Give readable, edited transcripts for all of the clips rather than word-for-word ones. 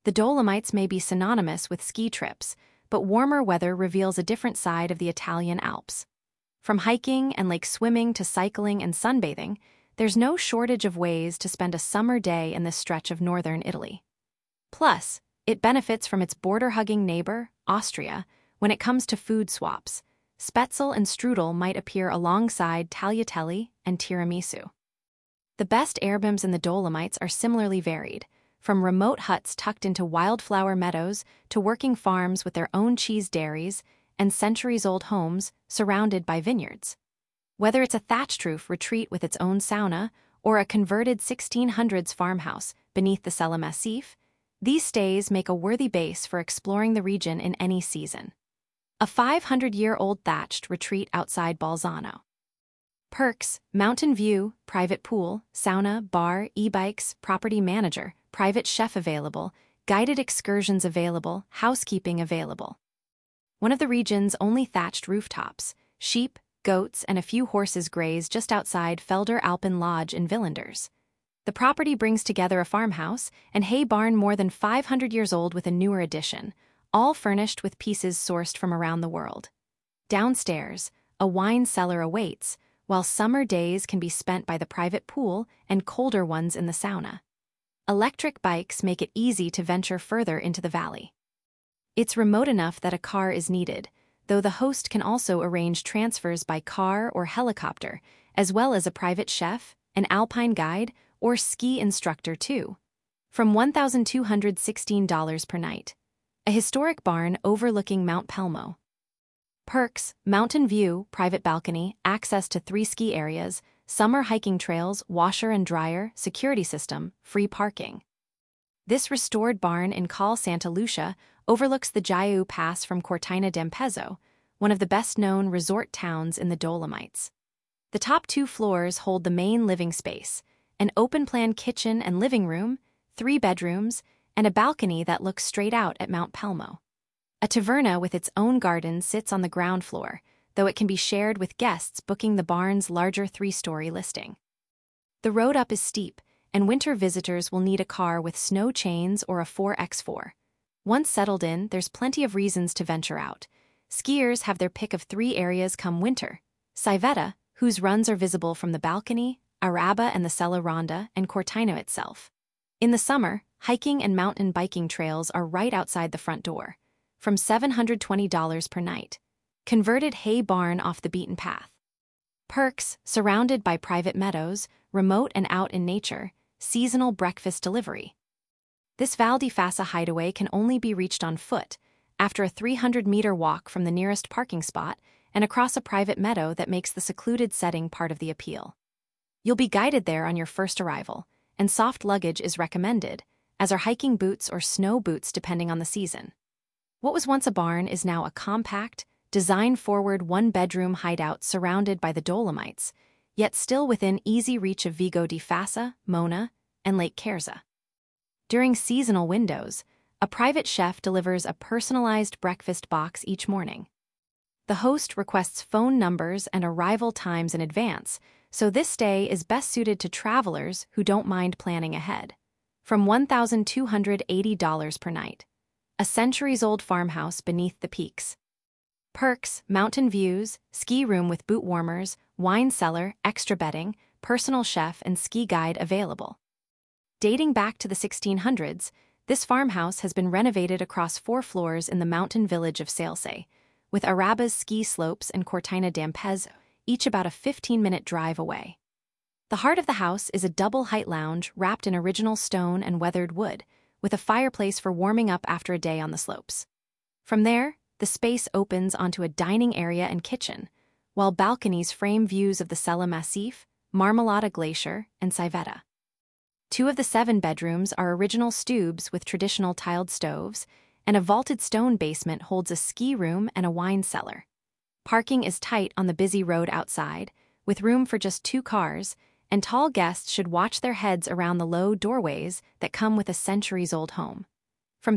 The Dolomites may be synonymous with ski trips, but warmer weather reveals a different side of the Italian Alps. From hiking and lake swimming to cycling and sunbathing, there's no shortage of ways to spend a summer day in this stretch of northern Italy. Plus, it benefits from its border-hugging neighbor, Austria, when it comes to food swaps. Spätzle and strudel might appear alongside tagliatelle and tiramisu. The best erbiums in the Dolomites are similarly varied, from remote huts tucked into wildflower meadows to working farms with their own cheese dairies and centuries-old homes surrounded by vineyards. Whether it's a thatched roof retreat with its own sauna or a converted 1600s farmhouse beneath the Sella Massif, these stays make a worthy base for exploring the region in any season. A 500-year-old thatched retreat outside Bolzano. Perks: mountain view, private pool, sauna, bar, e-bikes, property manager, private chef available, guided excursions available, housekeeping available. One of the region's only thatched rooftops, sheep, goats, and a few horses graze just outside Felder Alpen Lodge in Villanders. The property brings together a farmhouse and hay barn more than 500 years old with a newer addition, all furnished with pieces sourced from around the world. Downstairs, a wine cellar awaits, while summer days can be spent by the private pool and colder ones in the sauna. Electric bikes make it easy to venture further into the valley. It's remote enough that a car is needed, though the host can also arrange transfers by car or helicopter, as well as a private chef, an alpine guide, or ski instructor too. From $1,216 per night. A historic barn overlooking Mount Pelmo. Perks: mountain view, private balcony, access to 3 ski areas, summer hiking trails, washer and dryer, security system, free parking. This restored barn in Cal Santa Lucia overlooks the Giau Pass from Cortina d'Ampezzo, one of the best-known resort towns in the Dolomites. The top 2 floors hold the main living space, an open-plan kitchen and living room, 3 bedrooms, and a balcony that looks straight out at Mount Pelmo. A taverna with its own garden sits on the ground floor, though it can be shared with guests booking the barn's larger 3-story listing. The road up is steep, and winter visitors will need a car with snow chains or a 4x4. Once settled in, there's plenty of reasons to venture out. Skiers have their pick of 3 areas come winter: Civetta, whose runs are visible from the balcony, Araba and the Sella Ronda, and Cortina itself. In the summer, hiking and mountain biking trails are right outside the front door, from $720 per night. Converted hay barn off the beaten path. Perks: surrounded by private meadows, remote and out in nature, seasonal breakfast delivery. This Val di Fassa hideaway can only be reached on foot, after a 300-meter walk from the nearest parking spot and across a private meadow that makes the secluded setting part of the appeal. You'll be guided there on your first arrival, and soft luggage is recommended, as are hiking boots or snow boots depending on the season. What was once a barn is now a compact, design-forward 1-bedroom hideout surrounded by the Dolomites, yet still within easy reach of Vigo di Fassa, Mona, and Lake Kersa. During seasonal windows, a private chef delivers a personalized breakfast box each morning. The host requests phone numbers and arrival times in advance, so this stay is best suited to travelers who don't mind planning ahead. From $1,280 per night. A centuries-old farmhouse beneath the peaks. Perks: mountain views, ski room with boot warmers, wine cellar, extra bedding, personal chef and ski guide available. Dating back to the 1600s, this farmhouse has been renovated across 4 floors in the mountain village of Salse, with Araba's ski slopes and Cortina d'Ampezzo, each about a 15-minute drive away. The heart of the house is a double-height lounge wrapped in original stone and weathered wood, with a fireplace for warming up after a day on the slopes. From there, the space opens onto a dining area and kitchen, while balconies frame views of the Sella Massif, Marmolada Glacier, and Civetta. 2 of the 7 bedrooms are original stubes with traditional tiled stoves, and a vaulted stone basement holds a ski room and a wine cellar. Parking is tight on the busy road outside, with room for just 2 cars, and tall guests should watch their heads around the low doorways that come with a centuries-old home. From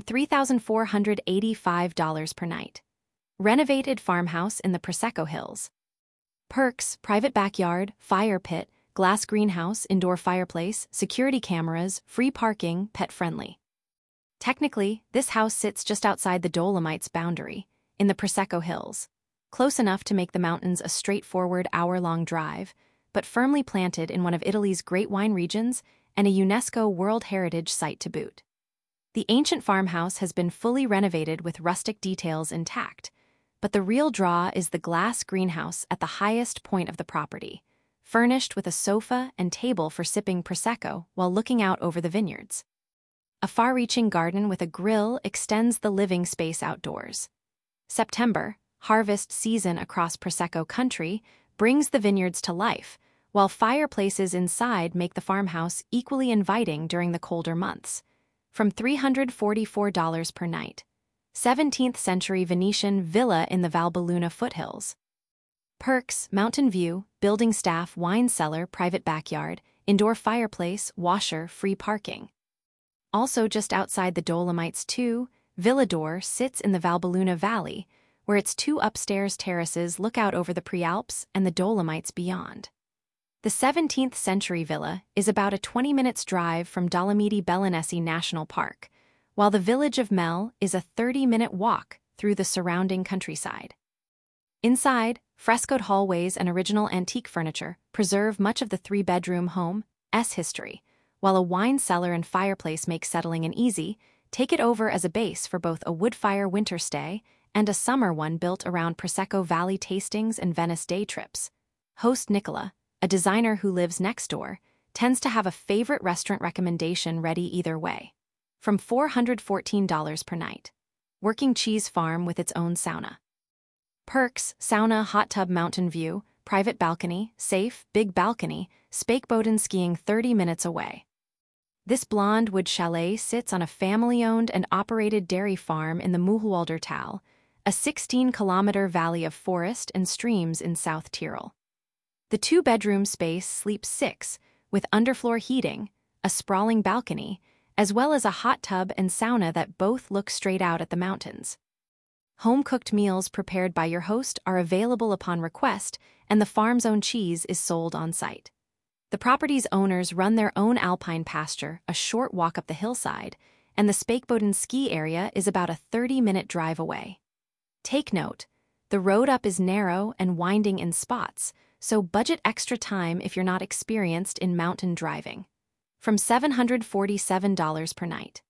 $3,485 per night. Renovated farmhouse in the Prosecco Hills. Perks: private backyard, fire pit, glass greenhouse, indoor fireplace, security cameras, free parking, pet-friendly. Technically, this house sits just outside the Dolomites boundary, in the Prosecco Hills, close enough to make the mountains a straightforward hour-long drive, but firmly planted in one of Italy's great wine regions and a UNESCO World Heritage Site to boot. The ancient farmhouse has been fully renovated with rustic details intact, but the real draw is the glass greenhouse at the highest point of the property, furnished with a sofa and table for sipping Prosecco while looking out over the vineyards. A far-reaching garden with a grill extends the living space outdoors. September, harvest season across Prosecco country, brings the vineyards to life, while fireplaces inside make the farmhouse equally inviting during the colder months. From $344 per night. 17th-century Venetian villa in the Valbelluna foothills. Perks: mountain view, building staff, wine cellar, private backyard, indoor fireplace, washer, free parking. Also just outside the Dolomites too, Villador sits in the Valbelluna Valley, where its 2 upstairs terraces look out over the Prealps and the Dolomites beyond. The 17th-century villa is about a 20-minute drive from Dolomiti Bellunesi National Park, while the village of Mel is a 30-minute walk through the surrounding countryside. Inside, frescoed hallways and original antique furniture preserve much of the 3-bedroom home's history, while a wine cellar and fireplace make settling an easy. Take it over as a base for both a wood-fire winter stay and a summer one built around Prosecco Valley tastings and Venice day trips. Host Nicola, a designer who lives next door, tends to have a favorite restaurant recommendation ready either way. From $414 per night. Working cheese farm with its own sauna. Perks: sauna, hot tub, mountain view, private balcony, safe, big balcony, Spekeboden skiing 30 minutes away. This blonde wood chalet sits on a family-owned and operated dairy farm in the Mühlwalder Tal, a 16-kilometer valley of forest and streams in South Tyrol. The 2-bedroom space sleeps 6, with underfloor heating, a sprawling balcony, as well as a hot tub and sauna that both look straight out at the mountains. Home-cooked meals prepared by your host are available upon request, and the farm's own cheese is sold on site. The property's owners run their own alpine pasture a short walk up the hillside, and the Spekeboden ski area is about a 30-minute drive away. Take note, the road up is narrow and winding in spots, so budget extra time if you're not experienced in mountain driving. From $747 per night.